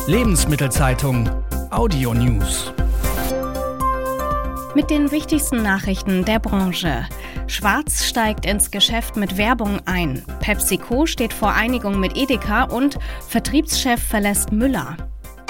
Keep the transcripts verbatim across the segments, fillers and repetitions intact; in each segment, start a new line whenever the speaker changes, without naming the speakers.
Lebensmittelzeitung Audio News.
Mit den wichtigsten Nachrichten der Branche. Schwarz steigt ins Geschäft mit Werbung ein. PepsiCo steht vor Einigung mit Edeka und Vertriebschef verlässt Müller.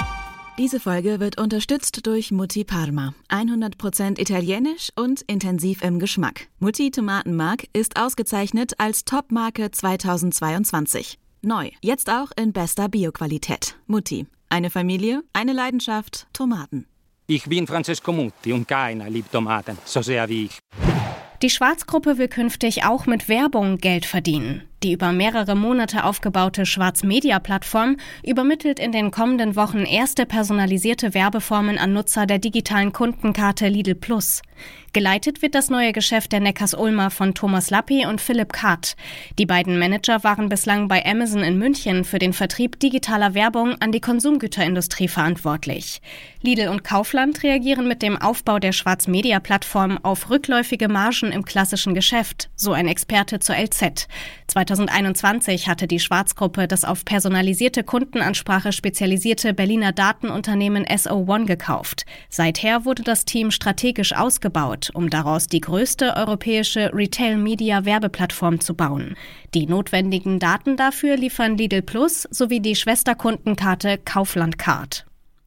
Diese Folge wird unterstützt durch Mutti Parma. hundert Prozent italienisch und intensiv im Geschmack. Mutti Tomatenmark ist ausgezeichnet als Top-Marke zweitausendzweiundzwanzig. Neu, jetzt auch in bester Bioqualität. Mutti, eine Familie, eine Leidenschaft, Tomaten.
Ich bin Francesco Mutti und keiner liebt Tomaten so sehr wie ich.
Die Schwarz-Gruppe will künftig auch mit Werbung Geld verdienen. Die über mehrere Monate aufgebaute Schwarz-Media-Plattform übermittelt in den kommenden Wochen erste personalisierte Werbeformen an Nutzer der digitalen Kundenkarte Lidl Plus. Geleitet wird das neue Geschäft der Neckarsulmer von Thomas Lappi und Philipp Kath. Die beiden Manager waren bislang bei Amazon in München für den Vertrieb digitaler Werbung an die Konsumgüterindustrie verantwortlich. Lidl und Kaufland reagieren mit dem Aufbau der Schwarz-Media-Plattform auf rückläufige Margen im klassischen Geschäft, so ein Experte zur L Z. zweitausendeinundzwanzig hatte die Schwarz-Gruppe das auf personalisierte Kundenansprache spezialisierte Berliner Datenunternehmen S O eins gekauft. Seither wurde das Team strategisch ausgebaut, um daraus die größte europäische Retail-Media-Werbeplattform zu bauen. Die notwendigen Daten dafür liefern Lidl Plus sowie die Schwesterkundenkarte Kaufland Card.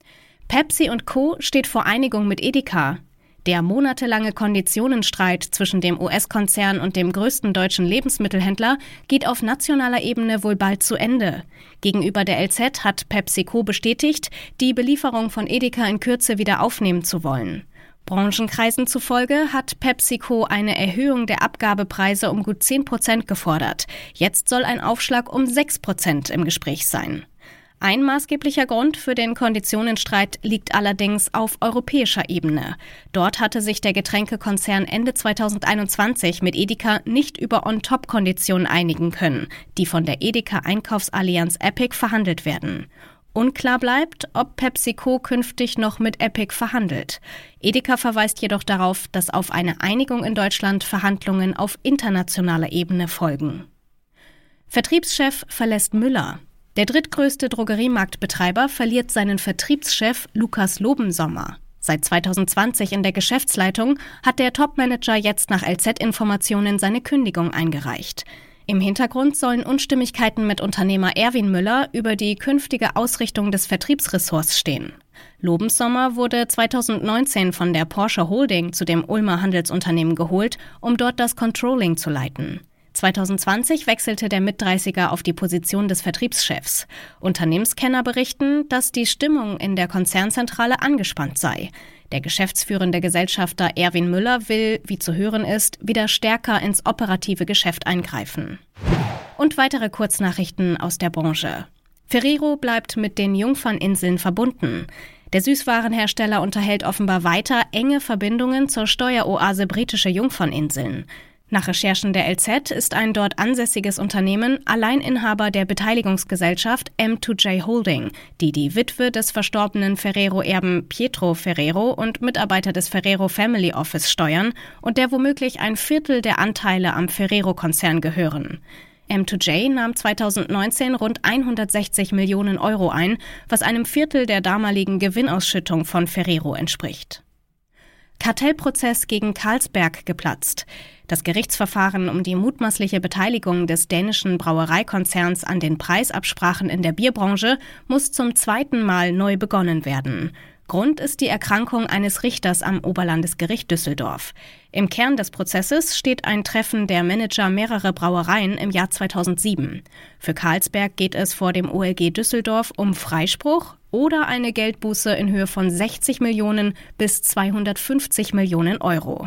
Pepsi und Co. steht vor Einigung mit Edeka. Der monatelange Konditionenstreit zwischen dem U S-Konzern und dem größten deutschen Lebensmittelhändler geht auf nationaler Ebene wohl bald zu Ende. Gegenüber der L Z hat PepsiCo bestätigt, die Belieferung von Edeka in Kürze wieder aufnehmen zu wollen. Branchenkreisen zufolge hat PepsiCo eine Erhöhung der Abgabepreise um gut zehn Prozent gefordert. Jetzt soll ein Aufschlag um sechs Prozent im Gespräch sein. Ein maßgeblicher Grund für den Konditionenstreit liegt allerdings auf europäischer Ebene. Dort hatte sich der Getränkekonzern Ende zweitausendeinundzwanzig mit Edeka nicht über On-Top-Konditionen einigen können, die von der Edeka-Einkaufsallianz Epic verhandelt werden. Unklar bleibt, ob PepsiCo künftig noch mit Epic verhandelt. Edeka verweist jedoch darauf, dass auf eine Einigung in Deutschland Verhandlungen auf internationaler Ebene folgen. Vertriebschef verlässt Müller. Der drittgrößte Drogeriemarktbetreiber verliert seinen Vertriebschef Lukas Lobensommer. Seit zweitausendzwanzig in der Geschäftsleitung hat der Topmanager jetzt nach L Z-Informationen seine Kündigung eingereicht. Im Hintergrund sollen Unstimmigkeiten mit Unternehmer Erwin Müller über die künftige Ausrichtung des Vertriebsressorts stehen. Lobensommer wurde zweitausendneunzehn von der Porsche Holding zu dem Ulmer Handelsunternehmen geholt, um dort das Controlling zu leiten. zweitausendzwanzig wechselte der Mitdreißiger auf die Position des Vertriebschefs. Unternehmenskenner berichten, dass die Stimmung in der Konzernzentrale angespannt sei. Der geschäftsführende Gesellschafter Erwin Müller will, wie zu hören ist, wieder stärker ins operative Geschäft eingreifen. Und weitere Kurznachrichten aus der Branche. Ferrero bleibt mit den Jungferninseln verbunden. Der Süßwarenhersteller unterhält offenbar weiter enge Verbindungen zur Steueroase britische Jungferninseln. Nach Recherchen der L Z ist ein dort ansässiges Unternehmen Alleininhaber der Beteiligungsgesellschaft M zwei J Holding, die die Witwe des verstorbenen Ferrero-Erben Pietro Ferrero und Mitarbeiter des Ferrero Family Office steuern und der womöglich ein Viertel der Anteile am Ferrero-Konzern gehören. M zwei J nahm zweitausendneunzehn rund hundertsechzig Millionen Euro ein, was einem Viertel der damaligen Gewinnausschüttung von Ferrero entspricht. Kartellprozess gegen Carlsberg geplatzt. Das Gerichtsverfahren um die mutmaßliche Beteiligung des dänischen Brauereikonzerns an den Preisabsprachen in der Bierbranche muss zum zweiten Mal neu begonnen werden. Grund ist die Erkrankung eines Richters am Oberlandesgericht Düsseldorf. Im Kern des Prozesses steht ein Treffen der Manager mehrerer Brauereien im Jahr zweitausendsieben. Für Carlsberg geht es vor dem O L G Düsseldorf um Freispruch oder eine Geldbuße in Höhe von sechzig Millionen bis zweihundertfünfzig Millionen Euro.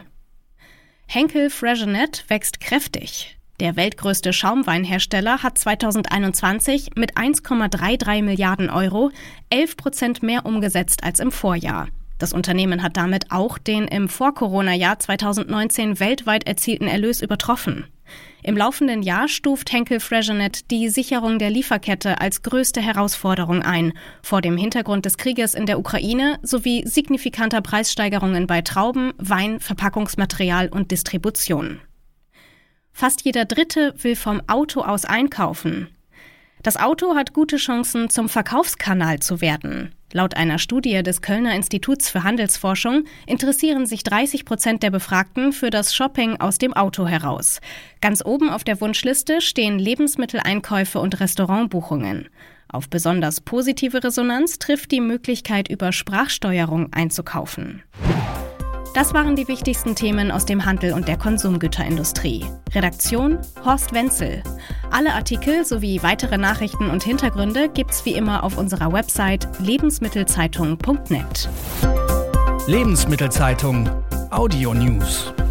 Henkel Freixenet wächst kräftig. Der weltgrößte Schaumweinhersteller hat zweitausendeinundzwanzig mit eins Komma dreiunddreißig Milliarden Euro elf Prozent mehr umgesetzt als im Vorjahr. Das Unternehmen hat damit auch den im Vor-Corona-Jahr zweitausendneunzehn weltweit erzielten Erlös übertroffen. Im laufenden Jahr stuft Henkel Freixenet die Sicherung der Lieferkette als größte Herausforderung ein, vor dem Hintergrund des Krieges in der Ukraine sowie signifikanter Preissteigerungen bei Trauben, Wein, Verpackungsmaterial und Distribution. Fast jeder Dritte will vom Auto aus einkaufen. Das Auto hat gute Chancen, zum Verkaufskanal zu werden. Laut einer Studie des Kölner Instituts für Handelsforschung interessieren sich dreißig Prozent der Befragten für das Shopping aus dem Auto heraus. Ganz oben auf der Wunschliste stehen Lebensmitteleinkäufe und Restaurantbuchungen. Auf besonders positive Resonanz trifft die Möglichkeit, über Sprachsteuerung einzukaufen. Das waren die wichtigsten Themen aus dem Handel und der Konsumgüterindustrie. Redaktion Horst Wenzel. Alle Artikel sowie weitere Nachrichten und Hintergründe gibt's wie immer auf unserer Website lebensmittelzeitung punkt net.
Lebensmittelzeitung Audio News.